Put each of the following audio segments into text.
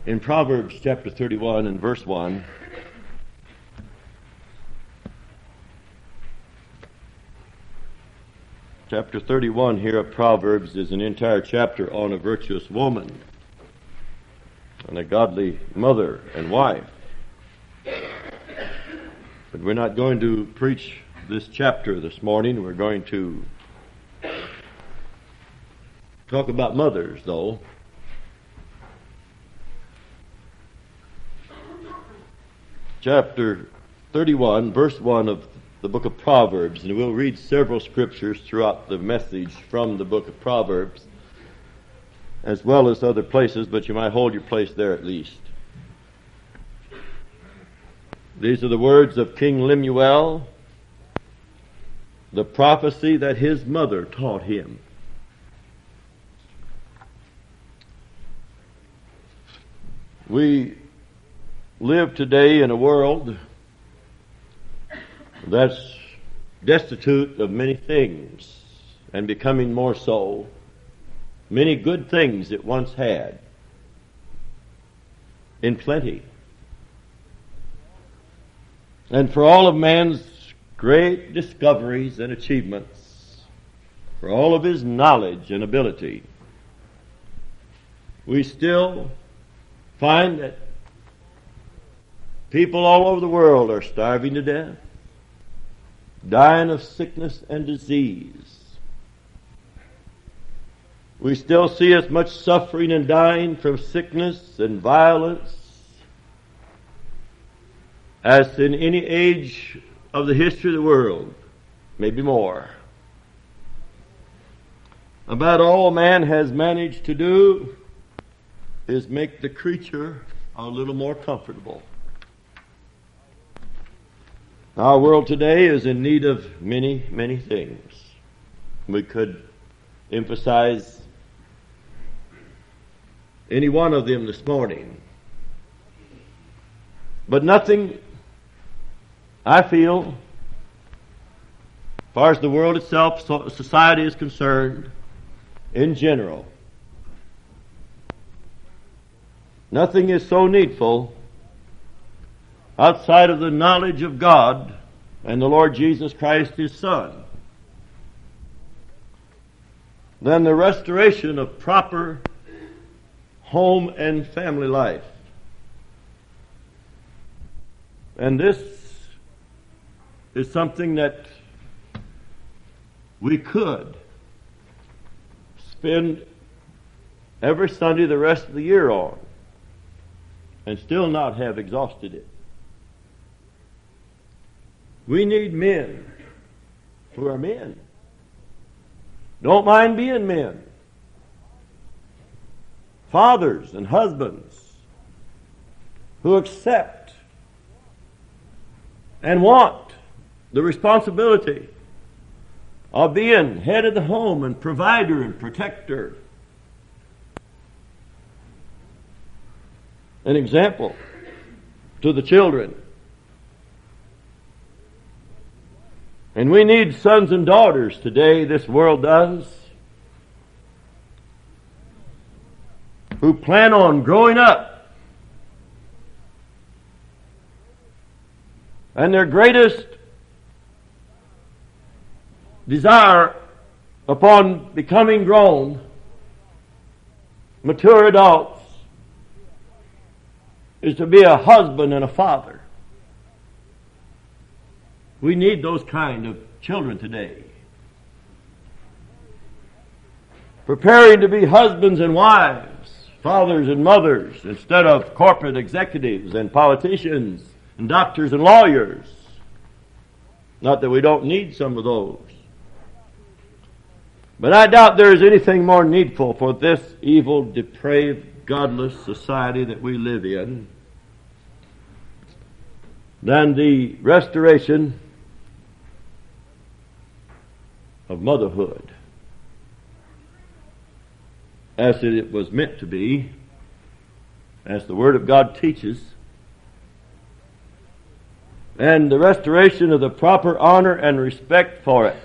In Proverbs chapter 31 and verse 1, chapter 31 here of Proverbs is an entire chapter on a virtuous woman and a godly mother and wife. But we're not going to preach this chapter this morning. We're going to talk about mothers, though. Chapter 31, verse 1 of the book of Proverbs, and we'll read several scriptures throughout the message from the book of Proverbs, as well as other places, but you might hold your place there at least. These are the words of King Lemuel, the prophecy that his mother taught him. We live today in a world that's destitute of many things and becoming more so. Many good things it once had in plenty. And for all of man's great discoveries and achievements, for all of his knowledge and ability, we still find that people all over the world are starving to death, dying of sickness and disease. We still see as much suffering and dying from sickness and violence as in any age of the history of the world, maybe more. About all man has managed to do is make the creature a little more comfortable. Our world today is in need of many, many things. We could emphasize any one of them this morning. But nothing, I feel, as far as the world itself, society is concerned, in general, nothing is so needful outside of the knowledge of God and the Lord Jesus Christ, His Son, than the restoration of proper home and family life. And this is something that we could spend every Sunday the rest of the year on and still not have exhausted it. We need men who are men. Don't mind being men. Fathers and husbands who accept and want the responsibility of being head of the home and provider and protector. An example to the children. And we need sons and daughters today, this world does, who plan on growing up. And their greatest desire upon becoming grown, mature adults, is to be a husband and a father. We need those kind of children today. Preparing to be husbands and wives, fathers and mothers, instead of corporate executives and politicians and doctors and lawyers. Not that we don't need some of those. But I doubt there is anything more needful for this evil, depraved, godless society that we live in than the restoration of motherhood as it was meant to be, as the Word of God teaches, and the restoration of the proper honor and respect for it.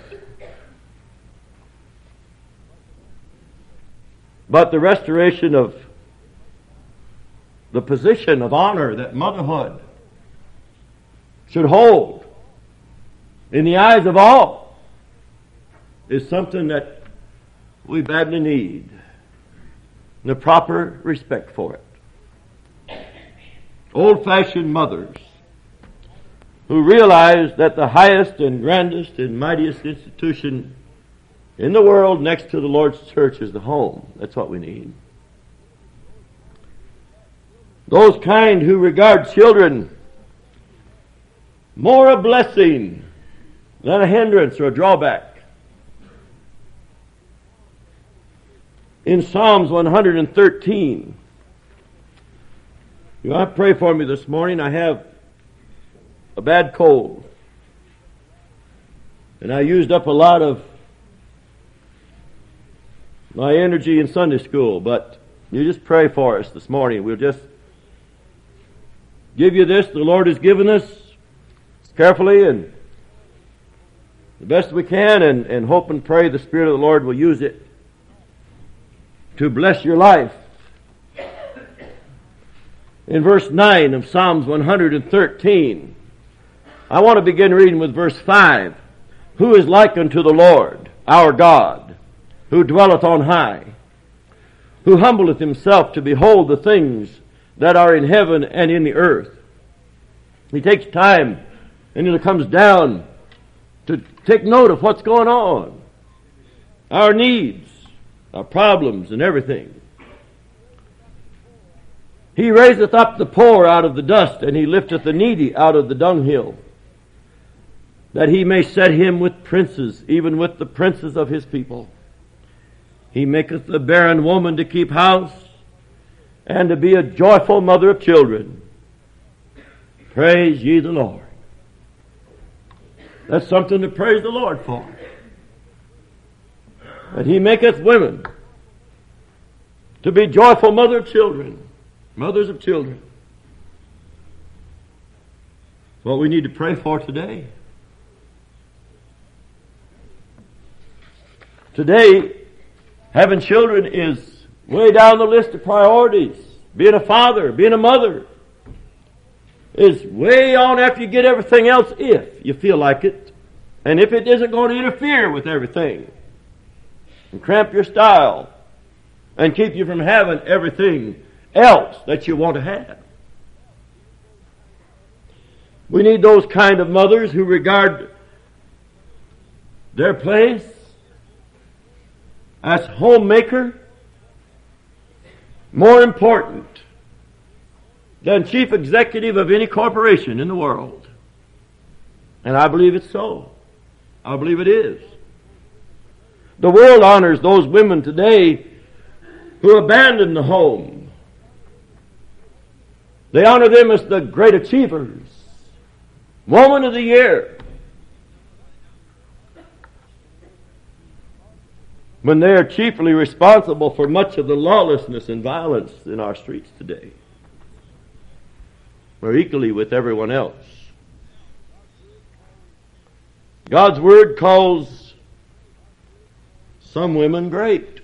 But the restoration of the position of honor that motherhood should hold in the eyes of all is something that we badly need, the proper respect for it. Old-fashioned mothers who realize that the highest and grandest and mightiest institution in the world next to the Lord's church is the home. That's what we need. Those kind who regard children more a blessing than a hindrance or a drawback. In Psalms 113, you want to pray for me this morning? I have a bad cold. And I used up a lot of my energy in Sunday school, but you just pray for us this morning. We'll just give you this the Lord has given us carefully and the best we can, and hope and pray the Spirit of the Lord will use it to bless your life. In verse 9 of Psalms 113, I want to begin reading with verse 5. Who is like unto the Lord, our God, who dwelleth on high, who humbleth himself to behold the things that are in heaven and in the earth. He takes time and he comes down to take note of what's going on, our needs, our problems, and everything. He raiseth up the poor out of the dust, and he lifteth the needy out of the dunghill, that he may set him with princes, even with the princes of his people. He maketh the barren woman to keep house, and to be a joyful mother of children. Praise ye the Lord. That's something to praise the Lord for. That he maketh women to be joyful mother of children, mothers of children. What we need to pray for today. Today, having children is way down the list of priorities. Being a father, being a mother is way on after you get everything else, if you feel like it. And if it isn't going to interfere with everything and cramp your style and keep you from having everything else that you want to have. We need those kind of mothers who regard their place as homemaker more important than chief executive of any corporation in the world. And I believe it's so. I believe it is. The world honors those women today who abandon the home. They honor them as the great achievers. Woman of the Year. When they are chiefly responsible for much of the lawlessness and violence in our streets today. Or equally with everyone else. God's Word calls some women great,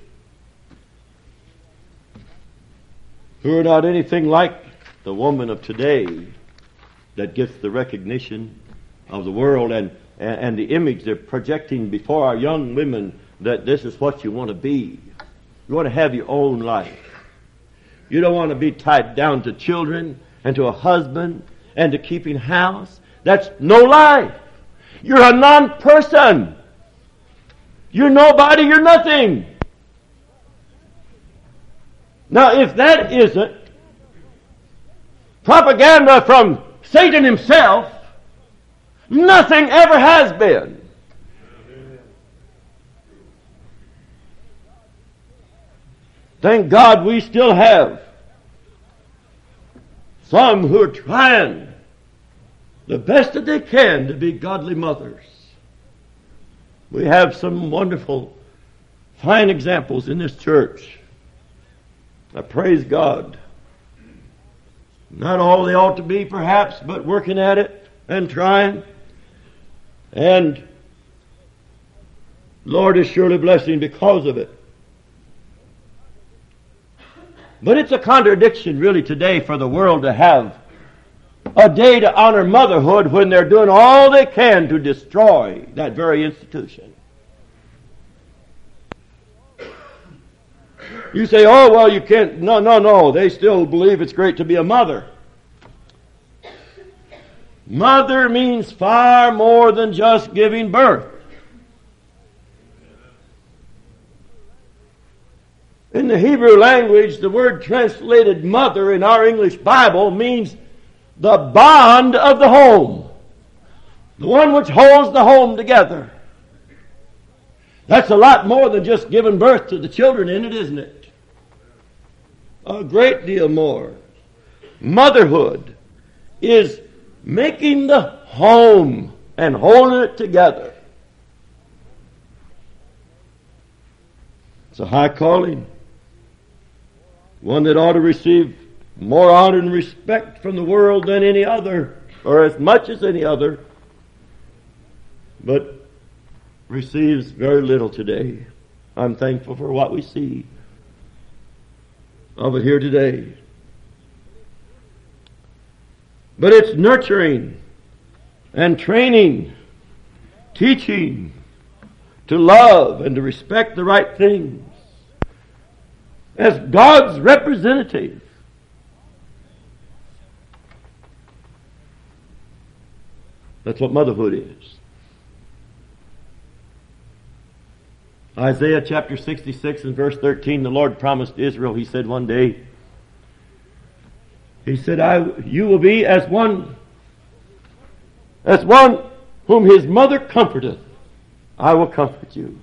who are not anything like the woman of today that gets the recognition of the world and the image they're projecting before our young women that this is what you want to be. You want to have your own life. You don't want to be tied down to children and to a husband and to keeping house. That's no life. You're a non-person. You're nobody, you're nothing. Now, if that isn't propaganda from Satan himself, nothing ever has been. Thank God we still have some who are trying the best that they can to be godly mothers. We have some wonderful, fine examples in this church. I praise God. Not all they ought to be, perhaps, but working at it and trying. And Lord is surely blessing because of it. But it's a contradiction really today for the world to have a day to honor motherhood when they're doing all they can to destroy that very institution. You say, oh, well, you can't. No. They still believe it's great to be a mother. Mother means far more than just giving birth. In the Hebrew language, the word translated mother in our English Bible means the bond of the home. The one which holds the home together. That's a lot more than just giving birth to the children in it, isn't it? A great deal more. Motherhood is making the home and holding it together. It's a high calling. One that ought to receive more honor and respect from the world than any other, or as much as any other, but receives very little today. I'm thankful for what we see of it here today. But it's nurturing and training, teaching to love and to respect the right things as God's representative. That's what motherhood is. Isaiah chapter 66 and verse 13, the Lord promised Israel, He said one day, He said, you will be as one whom his mother comforteth. I will comfort you.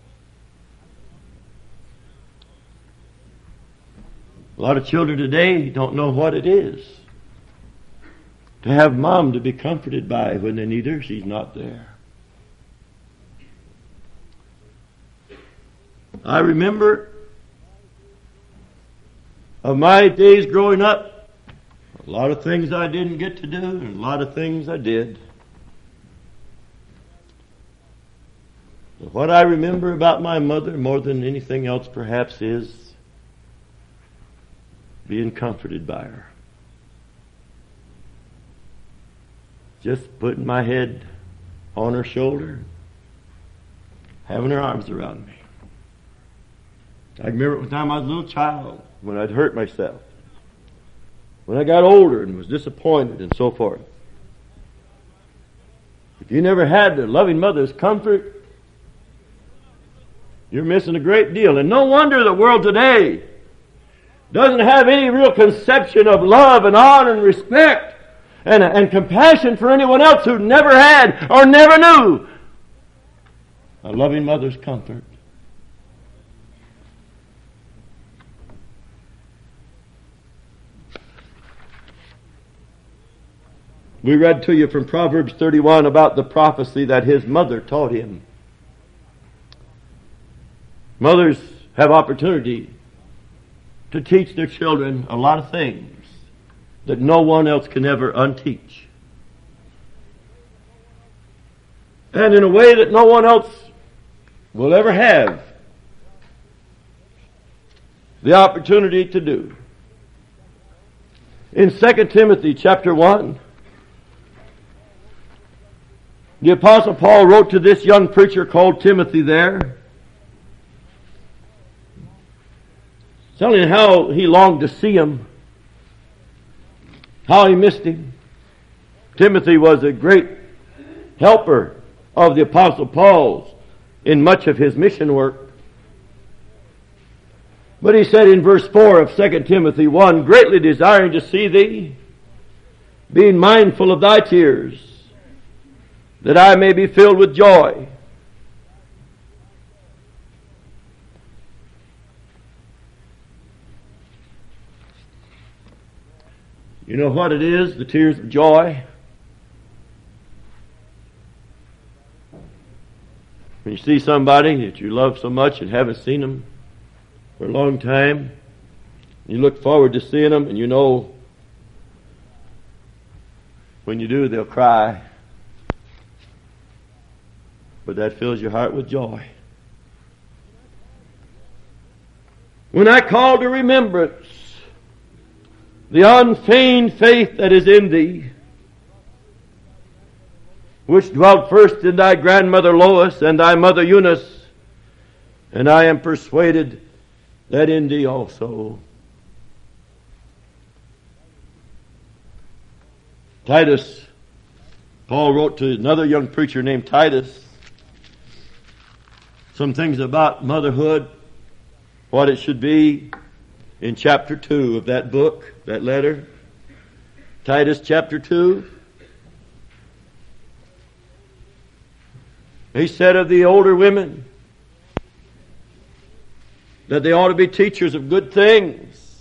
A lot of children today don't know what it is to have mom to be comforted by when they need her. She's not there. I remember of my days growing up, a lot of things I didn't get to do and a lot of things I did. But what I remember about my mother more than anything else perhaps is being comforted by her. Just putting my head on her shoulder, having her arms around me. I remember one time I was a little child when I'd hurt myself. When I got older and was disappointed and so forth. If you never had a loving mother's comfort, you're missing a great deal. And no wonder the world today doesn't have any real conception of love and honor and respect and compassion for anyone else who never had or never knew a loving mother's comfort. We read to you from Proverbs 31 about the prophecy that his mother taught him. Mothers have opportunity to teach their children a lot of things that no one else can ever unteach. And in a way that no one else will ever have the opportunity to do. In 2 Timothy chapter 1, the Apostle Paul wrote to this young preacher called Timothy there, telling him how he longed to see him, how he missed him. Timothy was a great helper of the Apostle Paul's in much of his mission work. But he said in verse 4 of 2 Timothy 1, greatly desiring to see thee, being mindful of thy tears, that I may be filled with joy. You know what it is, the tears of joy? When you see somebody that you love so much and haven't seen them for a long time, you look forward to seeing them, and you know when you do, they'll cry. But that fills your heart with joy. When I call to remembrance the unfeigned faith that is in thee, which dwelt first in thy grandmother Lois and thy mother Eunice, and I am persuaded that in thee also. Titus, Paul wrote to another young preacher named Titus some things about motherhood, what it should be, in chapter 2 of that book, that letter. Titus chapter 2. He said of the older women that they ought to be teachers of good things.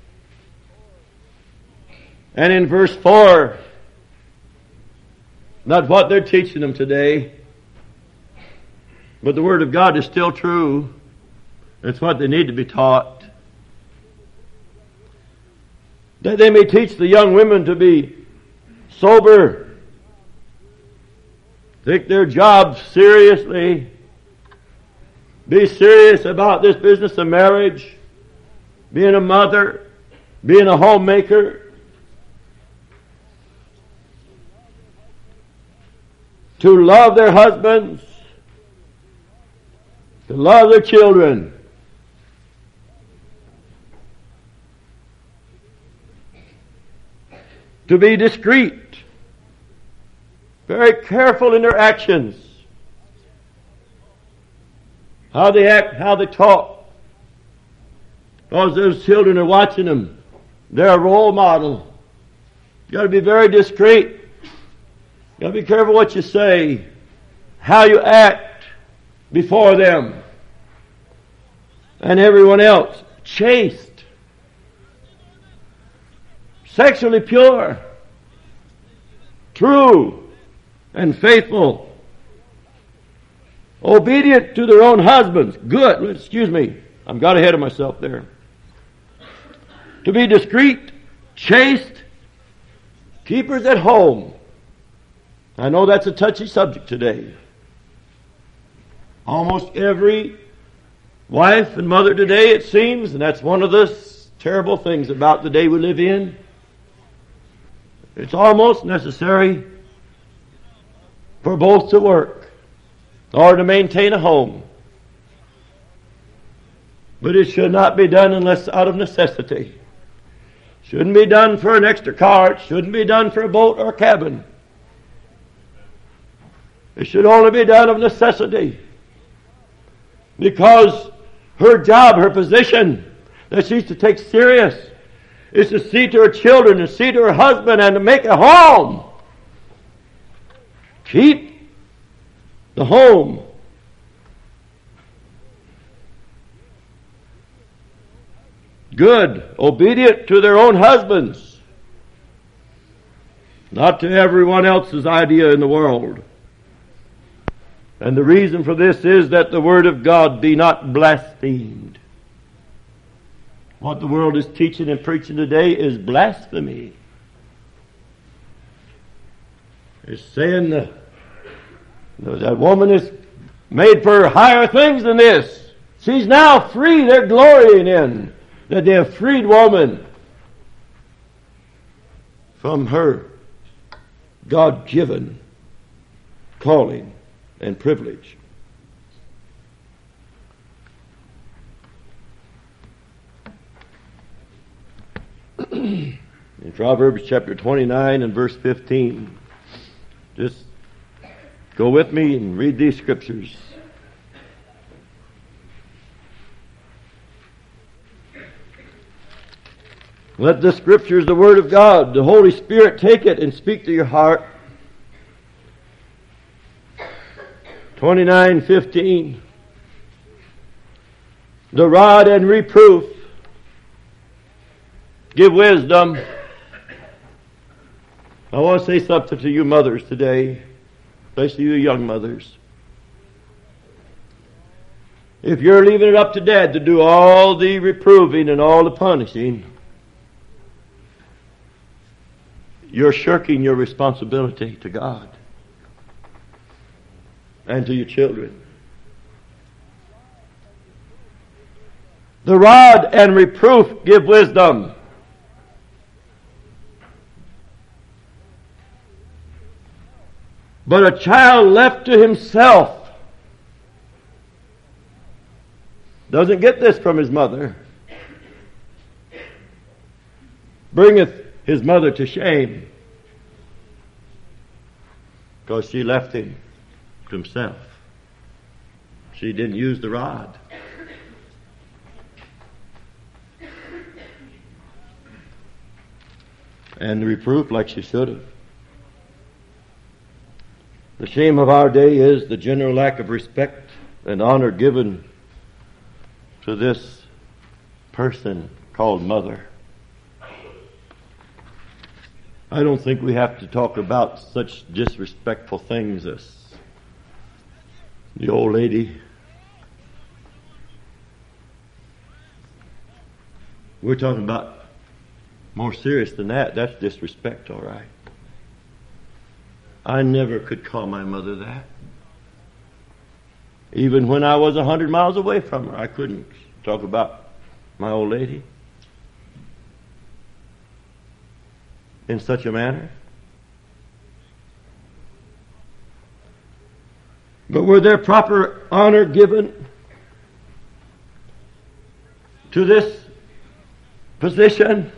And in verse 4, not what they're teaching them today, but the Word of God is still true. It's what they need to be taught. That they may teach the young women to be sober, take their jobs seriously, be serious about this business of marriage, being a mother, being a homemaker, to love their husbands, to love their children. To be discreet, very careful in their actions, how they act, how they talk. Because those children are watching them. They're a role model. You've got to be very discreet. You've got to be careful what you say, how you act before them and everyone else. Chaste, sexually pure, true, and faithful, obedient to their own husbands. Good. Excuse me. I've got ahead of myself there. To be discreet, chaste, keepers at home. I know that's a touchy subject today. Almost every wife and mother today, it seems, and that's one of the terrible things about the day we live in. It's almost necessary for both to work or to maintain a home. But it should not be done unless out of necessity. Shouldn't be done for an extra car. It shouldn't be done for a boat or a cabin. It should only be done of necessity. Because her job, her position that she's to take serious is to see to her children, to see to her husband, and to make a home. Keep the home. Good, obedient to their own husbands, not to everyone else's idea in the world. And the reason for this is that the Word of God be not blasphemed. What the world is teaching and preaching today is blasphemy. It's saying that woman is made for higher things than this. She's now free. They're glorying in that they have freed woman from her God-given calling and privilege. In Proverbs chapter 29 and verse 15, just go with me and read these scriptures. Let the scriptures, the Word of God, the Holy Spirit, take it and speak to your heart. 29:15. The rod and reproof give wisdom. I want to say something to you mothers today, especially you young mothers. If you're leaving it up to Dad to do all the reproving and all the punishing, you're shirking your responsibility to God and to your children. The rod and reproof give wisdom. But a child left to himself doesn't get this from his mother. Bringeth his mother to shame, because she left him to himself. She didn't use the rod. And the reproof like she should have. The shame of our day is the general lack of respect and honor given to this person called mother. I don't think we have to talk about such disrespectful things as the old lady. We're talking about more serious than that. That's disrespect, all right. I never could call my mother that. Even when I was 100 miles away from her, I couldn't talk about my old lady in such a manner. But were there proper honor given to this position?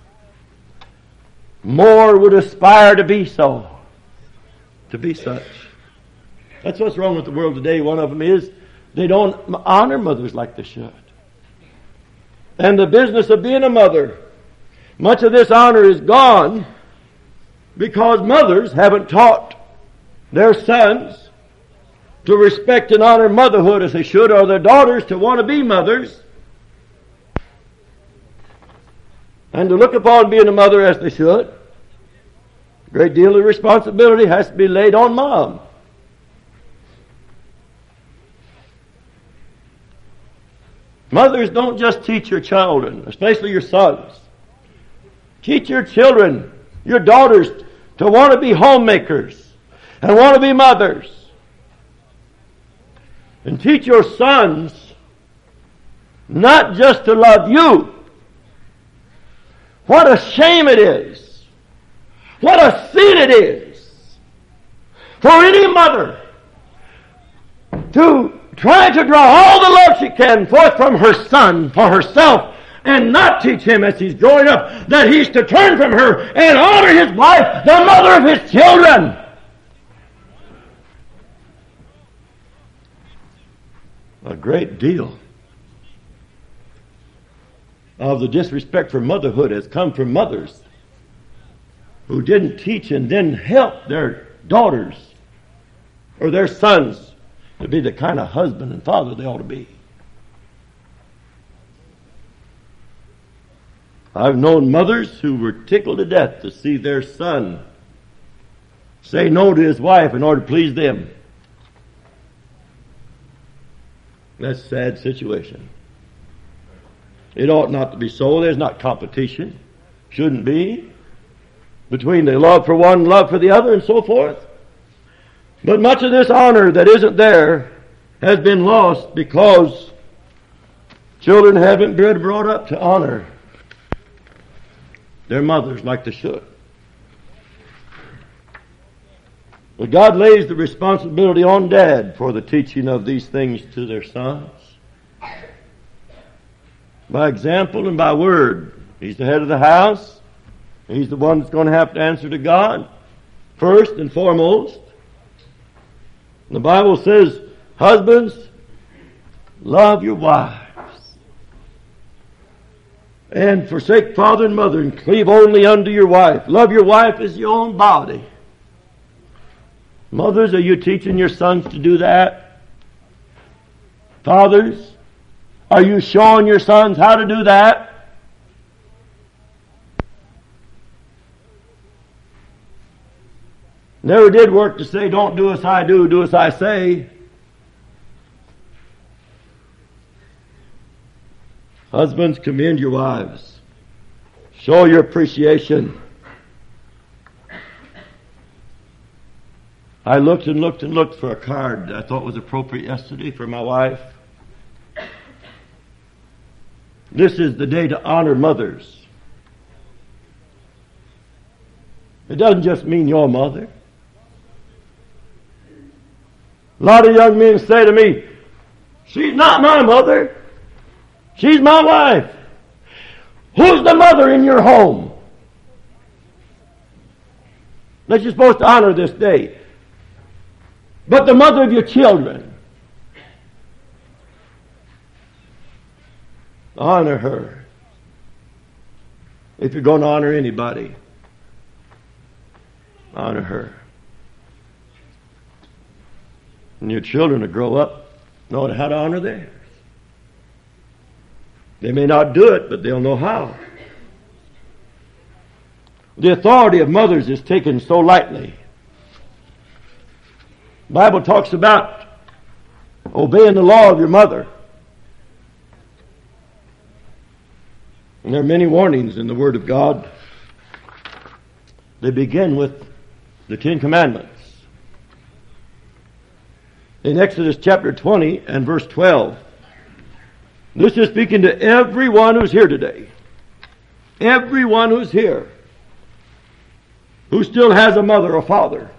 More would aspire to be so, to be such. That's what's wrong with the world today. One of them is they don't honor mothers like they should. And the business of being a mother, much of this honor is gone because mothers haven't taught their sons to respect and honor motherhood as they should, or their daughters to want to be mothers and to look upon being a mother as they should. A great deal of responsibility has to be laid on mom. Mothers, don't just teach your children, especially your sons. Teach your children, your daughters, to want to be homemakers and want to be mothers. And teach your sons not just to love you. What a shame it is. What a sin it is for any mother to try to draw all the love she can forth from her son for herself and not teach him as he's growing up that he's to turn from her and honor his wife, the mother of his children. A great deal of the disrespect for motherhood has come from mothers who didn't teach and then help their daughters or their sons to be the kind of husband and father they ought to be. I've known mothers who were tickled to death to see their son say no to his wife in order to please them. That's a sad situation. It ought not to be so. There's not competition. Shouldn't be. Between the love for one, love for the other, and so forth. But much of this honor that isn't there has been lost because children haven't been brought up to honor their mothers like they should. But God lays the responsibility on dad for the teaching of these things to their sons. By example and by word. He's the head of the house. He's the one that's going to have to answer to God first and foremost. The Bible says, husbands, love your wives. And forsake father and mother and cleave only unto your wife. Love your wife as your own body. Mothers, are you teaching your sons to do that? Fathers, are you showing your sons how to do that? Never did work to say, don't do as I do, do as I say. Husbands, commend your wives. Show your appreciation. I looked and looked and looked for a card I thought was appropriate yesterday for my wife. This is the day to honor mothers. It doesn't just mean your mother. A lot of young men say to me, she's not my mother. She's my wife. Who's the mother in your home that you're supposed to honor this day? But the mother of your children. Honor her. If you're going to honor anybody, honor her. And your children will grow up knowing how to honor theirs. They may not do it, but they'll know how. The authority of mothers is taken so lightly. The Bible talks about obeying the law of your mother. And there are many warnings in the Word of God. They begin with the Ten Commandments. In Exodus chapter 20 and verse 12, this is speaking to everyone who's here today. Everyone who's here, who still has a mother or father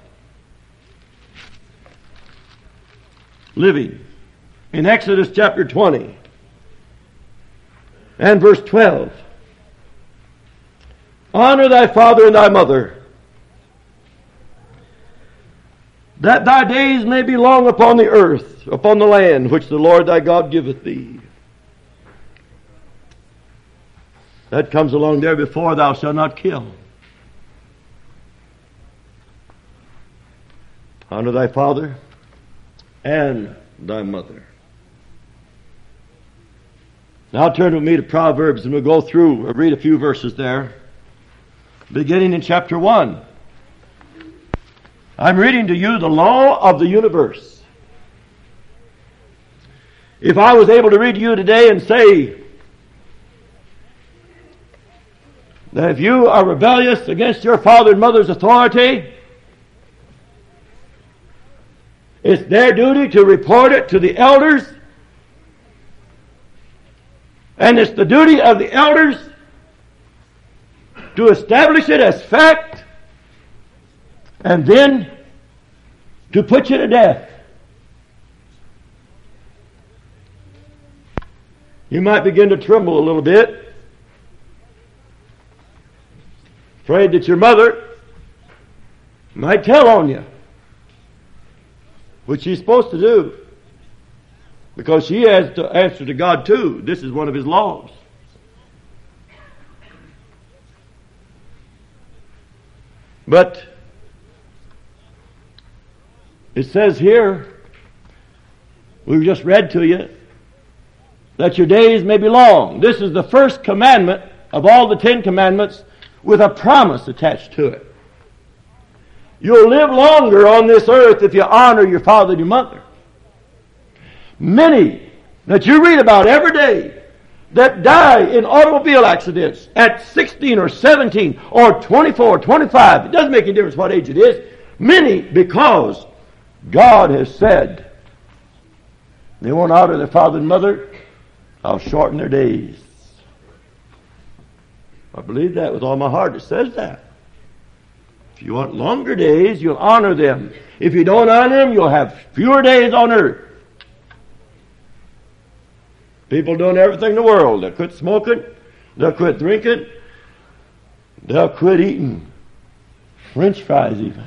living. In Exodus chapter 20 and verse 12, honor thy father and thy mother, that thy days may be long upon the earth, upon the land which the Lord thy God giveth thee. That comes along there before thou shalt not kill. Honor thy father and thy mother. Now turn with me to Proverbs and we'll go through, we'll read a few verses there. Beginning in chapter 1. I'm reading to you the law of the universe. If I was able to read to you today and say that if you are rebellious against your father and mother's authority, it's their duty to report it to the elders, and it's the duty of the elders to establish it as fact, and then to put you to death. You might begin to tremble a little bit, afraid that your mother might tell on you, which she's supposed to do, because she has to answer to God too. This is one of His laws. But it says here, we've just read to you, that your days may be long. This is the first commandment of all the 10 commandments with a promise attached to it. You'll live longer on this earth if you honor your father and your mother. Many that you read about every day that die in automobile accidents at 16 or 17 or 24 or 25, it doesn't make any difference what age it is, many because God has said they won't honor their father and mother, I'll shorten their days. I believe that with all my heart. It says that. If you want longer days, you'll honor them. If you don't honor them, you'll have fewer days on earth. People doing everything in the world. They'll quit smoking. They'll quit drinking. They'll quit eating French fries even.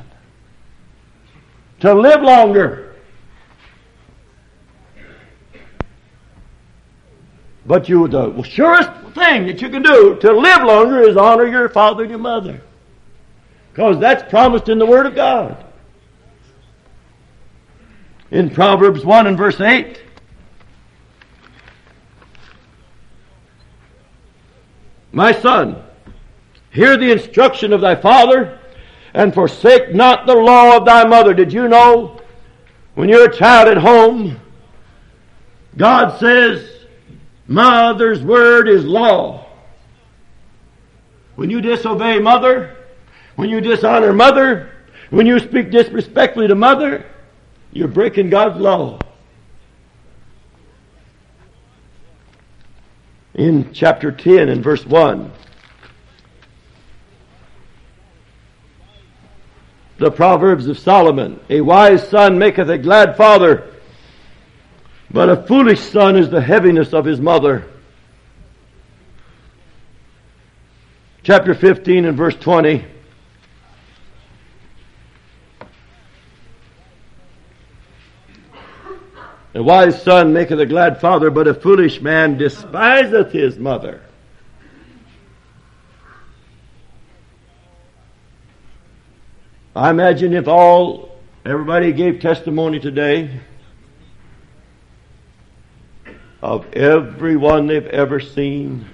To live longer. But the surest thing that you can do to live longer is honor your father and your mother. Because that's promised in the Word of God. In Proverbs 1 and verse 8, my son, hear the instruction of thy father, and forsake not the law of thy mother. Did you know, when you're a child at home, God says, mother's word is law. When you disobey mother, when you dishonor mother, when you speak disrespectfully to mother, you're breaking God's law. In chapter 10 and verse 1, the Proverbs of Solomon. A wise son maketh a glad father, but a foolish son is the heaviness of his mother. Chapter 15 and verse 20. A wise son maketh a glad father, but a foolish man despiseth his mother. I imagine if everybody gave testimony today of everyone they've ever seen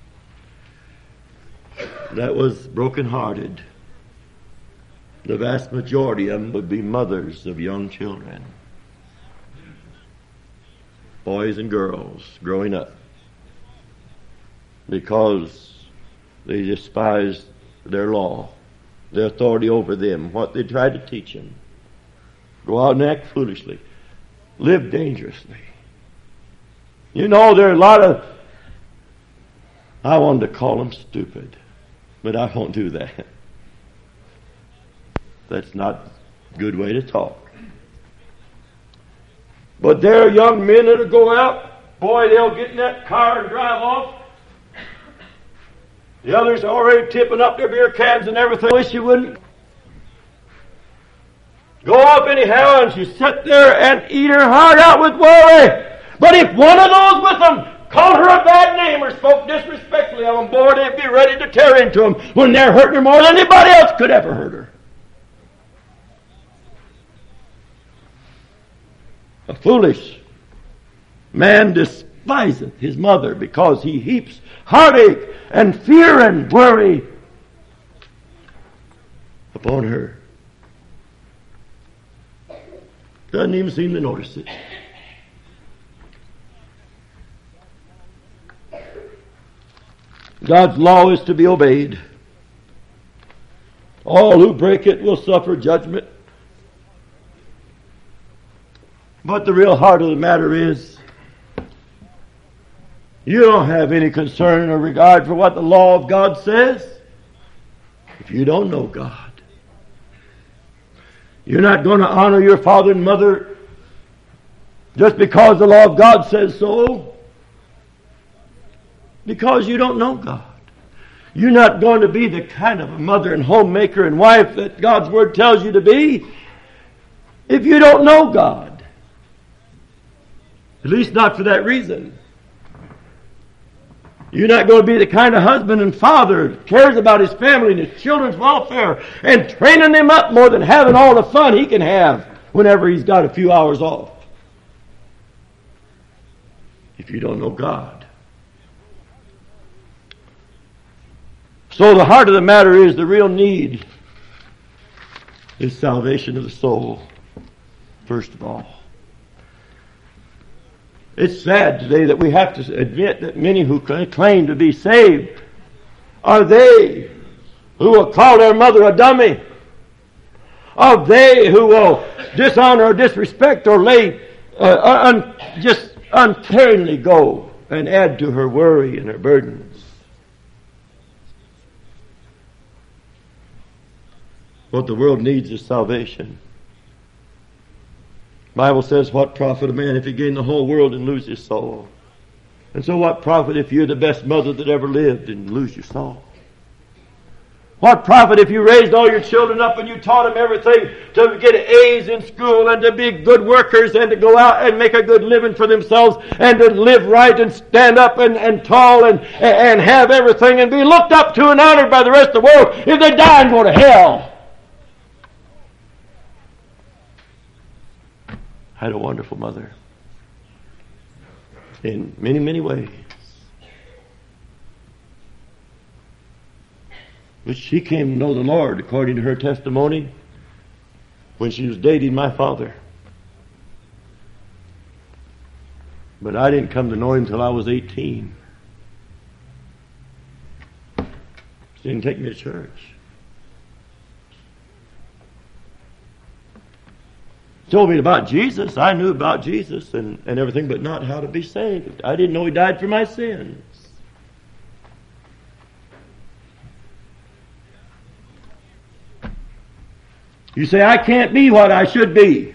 that was broken-hearted, the vast majority of them would be mothers of young children. Boys and girls growing up, because they despised their law, the authority over them, what they tried to teach them. Go out and act foolishly. Live dangerously. You know, there are a lot of, I wanted to call them stupid, but I won't do that. That's not a good way to talk. But there are young men that'll go out, boy, they'll get in that car and drive off. The others are already tipping up their beer cans and everything. I wish you wouldn't. Go up anyhow, and she sit there and eat her heart out with worry. But if one of those with them called her a bad name or spoke disrespectfully of them, boy, they'd be ready to tear into them when they're hurting her more than anybody else could ever hurt her. A foolish man despiseth his mother, because he heaps heartache and fear and worry upon her. Doesn't even seem to notice it. God's law is to be obeyed. All who break it will suffer judgment. But the real heart of the matter is, you don't have any concern or regard for what the law of God says if you don't know God. You're not going to honor your father and mother just because the law of God says so, because you don't know God. You're not going to be the kind of a mother and homemaker and wife that God's Word tells you to be if you don't know God. At least not for that reason. You're not going to be the kind of husband and father that cares about his family and his children's welfare and training them up more than having all the fun he can have whenever he's got a few hours off. If you don't know God. So the heart of the matter is, the real need is salvation of the soul, first of all. It's sad today that we have to admit that many who claim to be saved are they who will call their mother a dummy, are they who will dishonor or disrespect or just uncaringly go and add to her worry and her burdens. What the world needs is salvation. The Bible says, what profit a man if he gain the whole world and lose his soul? And so what profit if you're the best mother that ever lived and lose your soul? What profit if you raised all your children up and you taught them everything to get A's in school and to be good workers and to go out and make a good living for themselves and to live right and stand up and tall and have everything and be looked up to and honored by the rest of the world if they die and go to hell? I had a wonderful mother in many, many ways. But she came to know the Lord, according to her testimony, when she was dating my father. But I didn't come to know him until I was 18. She didn't take me to church. Told me about Jesus. I knew about Jesus and everything, but not how to be saved. I didn't know he died for my sins. You say, I can't be what I should be.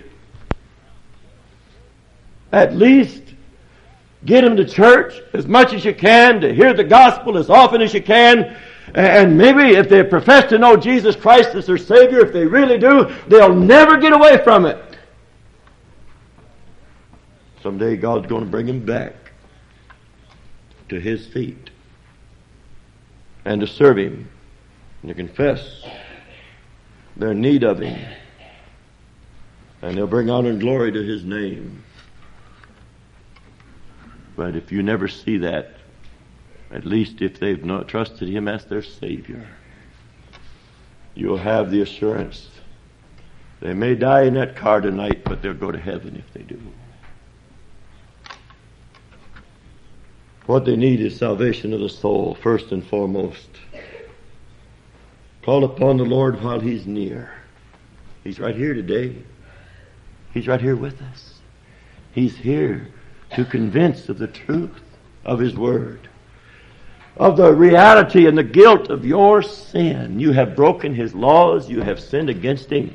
At least get them to church as much as you can, to hear the gospel as often as you can. And maybe if they profess to know Jesus Christ as their Savior, if they really do, they'll never get away from it. Someday God's going to bring them back to His feet and to serve Him and to confess their need of Him. And they'll bring honor and glory to His name. But if you never see that, at least if they've not trusted Him as their Savior, you'll have the assurance they may die in that car tonight, but they'll go to heaven if they do. What they need is salvation of the soul, first and foremost. Call upon the Lord while He's near. He's right here today. He's right here with us. He's here to convince of the truth of His Word, of the reality and the guilt of your sin. You have broken His laws. You have sinned against Him.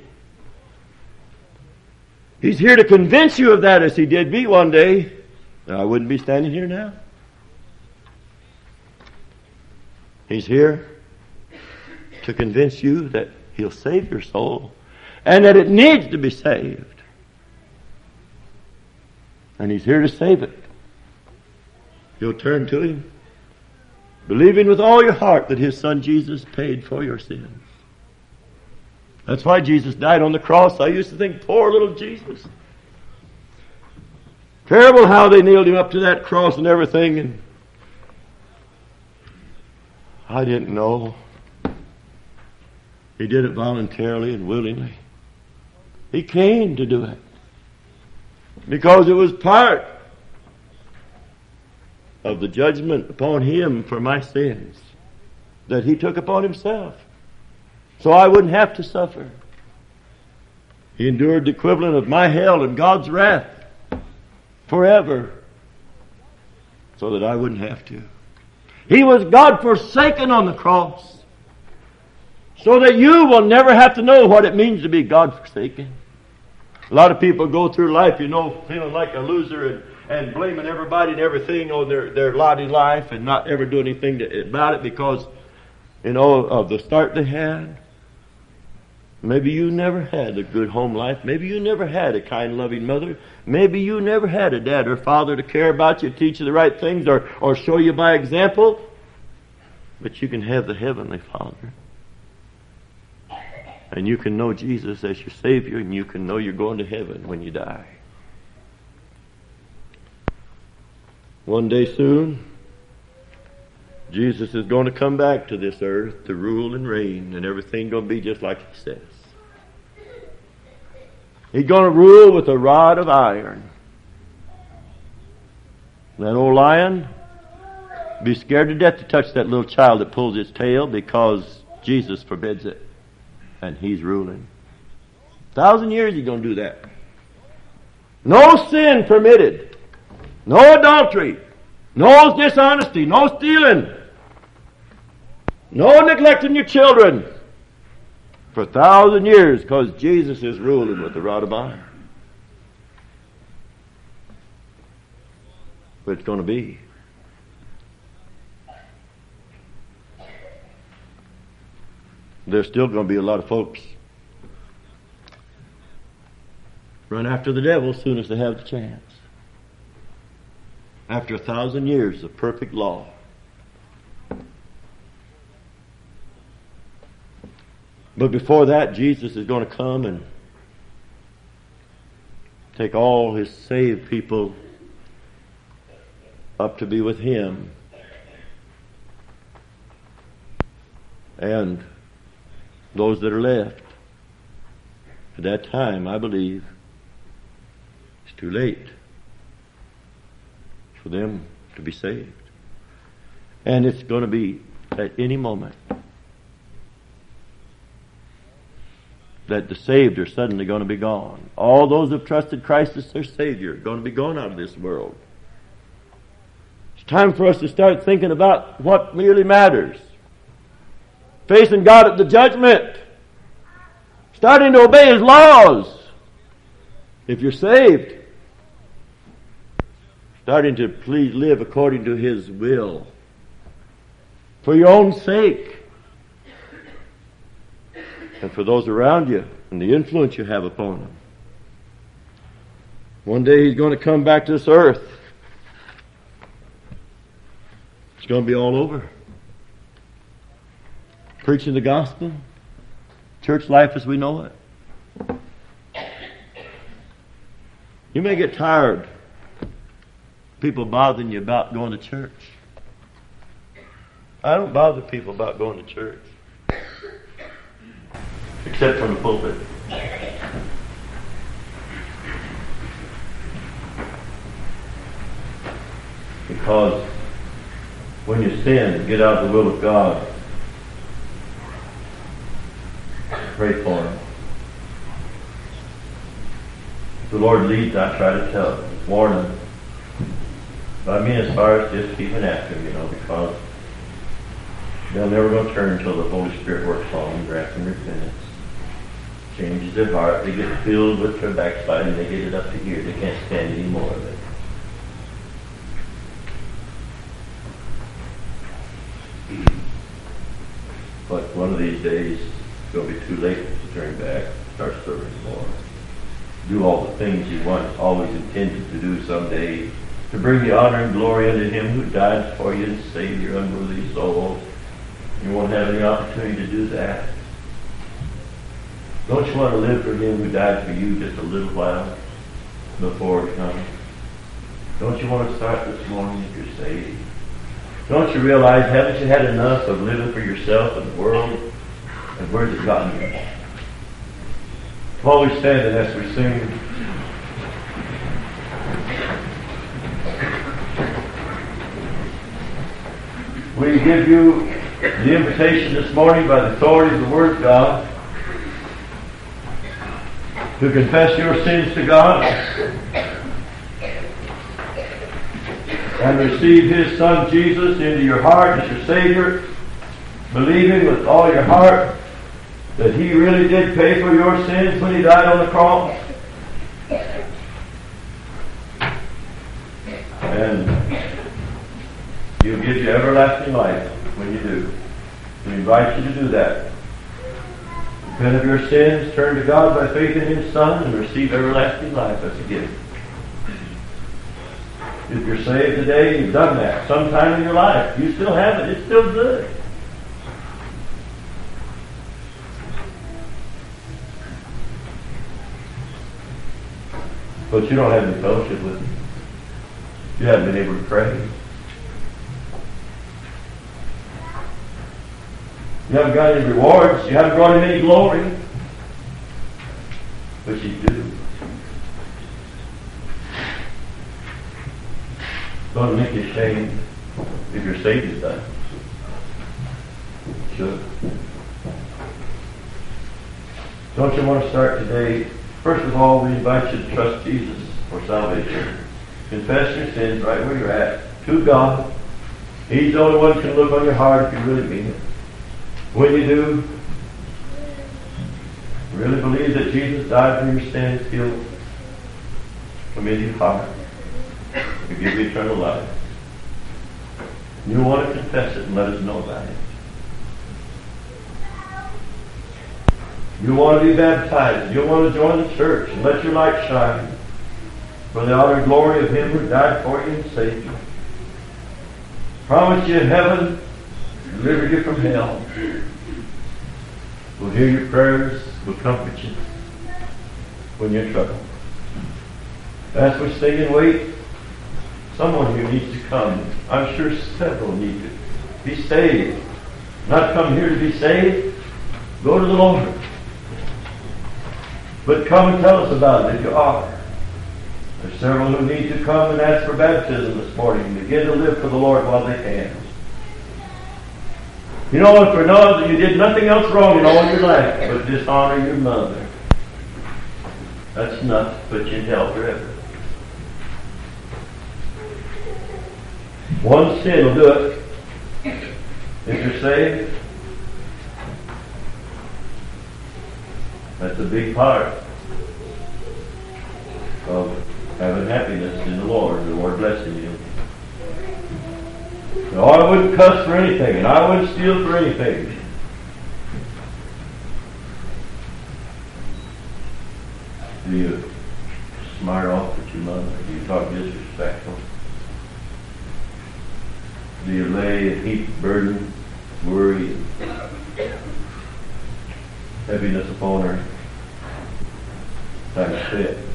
He's here to convince you of that, as He did me one day. I wouldn't be standing here now. He's here to convince you that He'll save your soul and that it needs to be saved. And He's here to save it. You'll turn to Him, believing with all your heart that His Son Jesus paid for your sins. That's why Jesus died on the cross. I used to think, poor little Jesus. Terrible how they nailed Him up to that cross and everything, and I didn't know. He did it voluntarily and willingly. He came to do it because it was part of the judgment upon Him for my sins that He took upon Himself, so I wouldn't have to suffer. He endured the equivalent of my hell and God's wrath forever so that I wouldn't have to. He was God forsaken on the cross so that you will never have to know what it means to be God forsaken. A lot of people go through life, feeling like a loser and blaming everybody and everything on their lot in life and not ever doing anything about it because, of the start they had. Maybe you never had a good home life. Maybe you never had a kind, loving mother. Maybe you never had a dad or father to care about you, teach you the right things, or show you by example. But you can have the Heavenly Father. And you can know Jesus as your Savior, and you can know you're going to heaven when you die. One day soon, Jesus is going to come back to this earth to rule and reign, and everything going to be just like He says. He's going to rule with a rod of iron. That old lion be scared to death to touch that little child that pulls its tail because Jesus forbids it. And He's ruling. 1,000 years He's going to do that. No sin permitted. No adultery. No dishonesty. No stealing. No neglecting your children. For 1,000 years, because Jesus is ruling with the rod of iron. But it's going to be. There's still going to be a lot of folks run after the devil as soon as they have the chance. After 1,000 years of perfect law. But before that, Jesus is going to come and take all His saved people up to be with Him. And those that are left, at that time, I believe, it's too late for them to be saved. And it's going to be at any moment that the saved are suddenly going to be gone. All those who have trusted Christ as their Savior are going to be gone out of this world. It's time for us to start thinking about what really matters. Facing God at the judgment. Starting to obey His laws. If you're saved. Starting to please live according to His will. For your own sake. And for those around you and the influence you have upon them. One day He's going to come back to this earth. It's going to be all over. Preaching the gospel. Church life as we know it. You may get tired. People bothering you about going to church. I don't bother people about going to church. Except from the pulpit. Because when you sin, get out of the will of God. Pray for Him. If the Lord leads, I try to tell them, warn them. But I mean as far as just keeping after them, because they're never going to turn until the Holy Spirit works on them, grants them repentance. Changes their heart. They get filled with their backsliding. They get it up to here. They can't stand any more of it. But one of these days, it's going to be too late to turn back, start serving more. Do all the things you once always intended to do someday, to bring the honor and glory unto Him who died for you and saved your unworthy soul. You won't have any opportunity to do that. Don't you want to live for Him who died for you just a little while before it comes? Don't you want to start this morning if you're saved? Don't you realize, haven't you had enough of living for yourself and the world? And where's it gotten you? While we stand and as we sing, we give you the invitation this morning by the authority of the Word of God to confess your sins to God and receive His Son Jesus into your heart as your Savior, believing with all your heart that He really did pay for your sins when He died on the cross. And He'll give you everlasting life when you do. We invite you to do that. Repent of your sins, turn to God by faith in His Son, and receive everlasting life as a gift. If you're saved today, you've done that sometime in your life. You still have it. It's still good. But you don't have any fellowship with Him. You haven't been able to pray. You haven't got any rewards. You haven't brought Him any glory. But you do. Don't make you ashamed if your Savior's done. Should. Don't you want to start today? First of all, we invite you to trust Jesus for salvation. Confess your sins right where you're at to God. He's the only one who can look on your heart if you really mean it. When you do, really believe that Jesus died for your sins, He'll come into your heart to give you eternal life. You want to confess it and let us know about it. You want to be baptized. You want to join the church and let your light shine for the honor and glory of Him who died for you and saved you. Promise you heaven, deliver you from hell. We'll hear your prayers, we'll comfort you when you're in trouble. As we sing and wait, someone here needs to come. I'm sure several need to be saved. Not come here to be saved. Go to the Lord. But come and tell us about it if you are. There's several who need to come and ask for baptism this morning and begin to live for the Lord while they can. You know, if we know that you did nothing else wrong in all your life but dishonor your mother, that's enough to put you in hell forever. One sin will do it. If you're saved, That's a big part of having happiness in the Lord blessing you. No, I wouldn't cuss for anything, and I wouldn't steal for anything. Do you smart off at your mother? Do you talk disrespectful? Do you lay a heap of burden, worry, heaviness upon her? Like I said,